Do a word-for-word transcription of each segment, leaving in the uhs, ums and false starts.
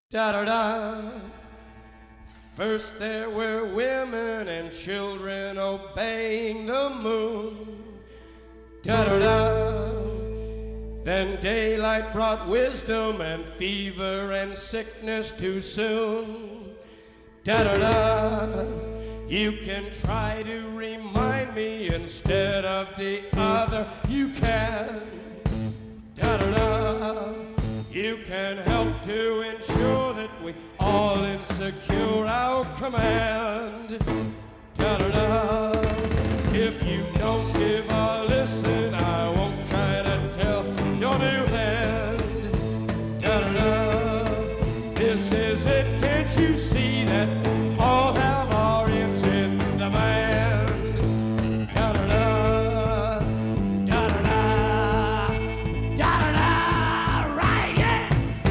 Da da da. First there were women and children obeying the moon. Da da da. Then daylight brought wisdom and fever and sickness too soon. Da da da. You can try to remind me instead of the other. You can. Da da da. You can help to ensure that we all insecure our command. Da da da. If you don't give a listen, I won't try to tell your new hand. Da da da. This is it. Can't you see that all have our ends in the band? Da da da. Da da da. Da da da. Right, yeah.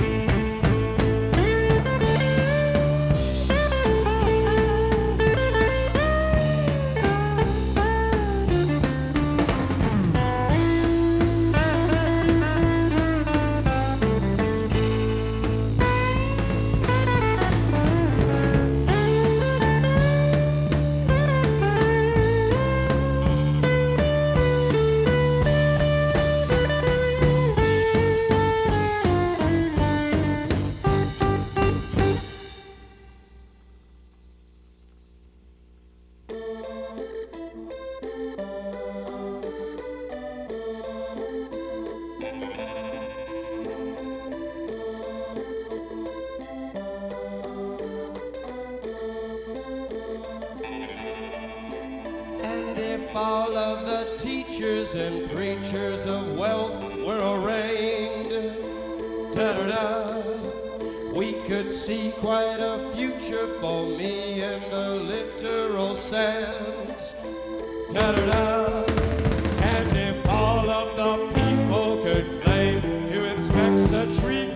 And if all of the teachers and preachers of wealth were arraigned, da-da-da, we could see quite a future for me in the literal sense. Da-da-da. And if all of the people could claim to inspect such